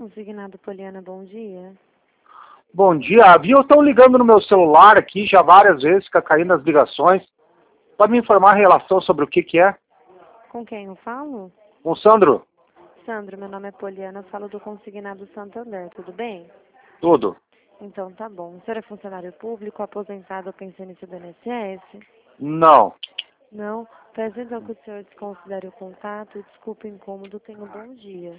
Consignado Poliana, bom dia. Bom dia, havia estão ligando no meu celular aqui já várias vezes, fica caindo as ligações. Pode me informar a relação sobre o que é? Com quem eu falo? Com o Sandro? Sandro, meu nome é Poliana, eu falo do Consignado Santander, tudo bem? Tudo. Então tá bom. O senhor é funcionário público, aposentado ou pensionista do INSS? Não. Não? Peço então que o senhor desconsidere o contato e desculpe o incômodo, tenha um bom dia.